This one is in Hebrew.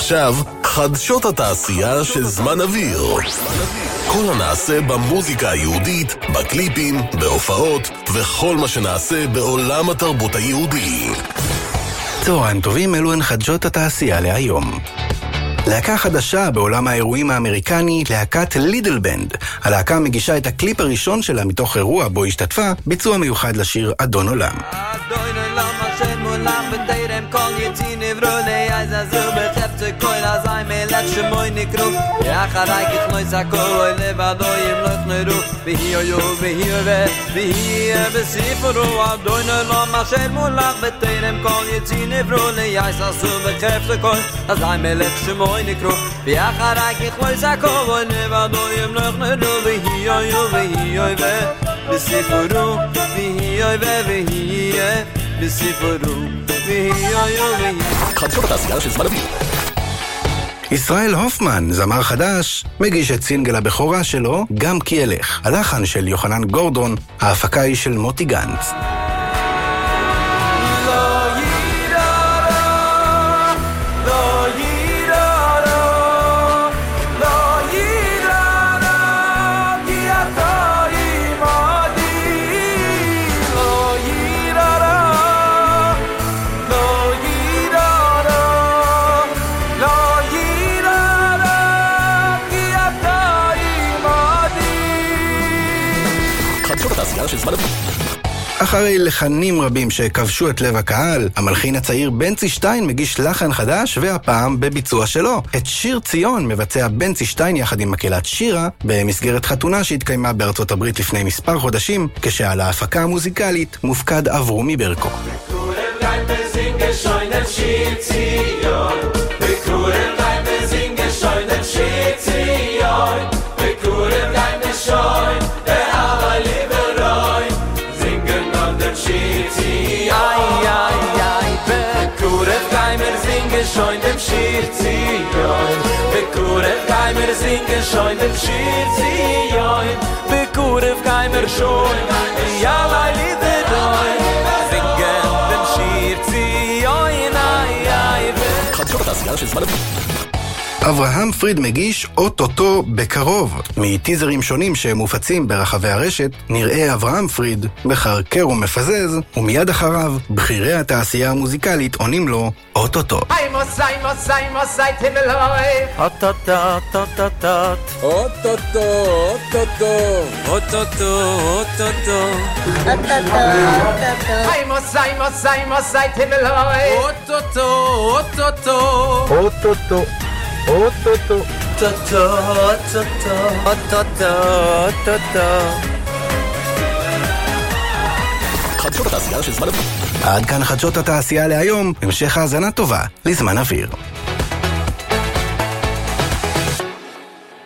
ועכשיו, חדשות התעשייה של זמן אוויר. כל הנעשה במוזיקה היהודית, בקליפים, בהופעות, וכל מה שנעשה בעולם התרבות היהודי. צהריים טובים, אלו הן חדשות התעשייה להיום. להקה חדשה בעולם האירועים האמריקני, להקת לידל בנד. הלהקה מגישה את הקליפ הראשון שלה מתוך אירוע בו השתתפה, ביצוע מיוחד לשיר אדון עולם. אדון עולם השם עולם ותרם כל יצין עברולי עזזו בחפצה כל עזי מלך שמוי נקרו ואחרי ככנויס הכל לבדו ימלוך נרו והיו והיא בסיפרו אדון עולם השם עולם ותרם כל יצין עברולי עזזו בחפצה כל עזי מלך שמוי נקרו ואחרי ככנויס הכל לבדו ימלוך נרו והיו בסיפרו והיא בסיפרו חדשות התעשייה של זמן אוויר. ישראל הופמן, זמר חדש, מגיש את סינגל הבכורה שלו, גם כי אלך. הלחן של יוחנן גורדון, ההפקה היא של מוטי גנץ. אחרי לחנים רבים שכבשו את לב הקהל, המלחין הצעיר בנצי שטיין מגיש לחן חדש, והפעם בביצוע שלו. את שיר ציון מבצע בנצי שטיין יחד עם מקהלת שירה, במסגרת חתונה שהתקיימה בארצות הברית לפני מספר חודשים, כשעל ההפקה המוזיקלית מופקד אברומי ברקו. Schoin dem Schir Zion Bekurev Geimer singen Schoin dem Schir Zion Bekurev Geimer schon Yalai Lideroi Singen dem Schir Zion חדשות התעשייה של זמן אוויר. אברהם פריד מגיש אוטוטו בקרוב. מטיזרים שונים שמופצים ברחבי הרשת, נראה אברהם פריד מחרקר ומפזז, ומיד אחריו בכירי התעשייה המוזיקלית עונים לו אוטוטו. Ototo Toto חדשות התעשייה של זמן אוויר. עד כאן חדשות התעשייה להיום, המשך האזנה טובה לזמן אוויר.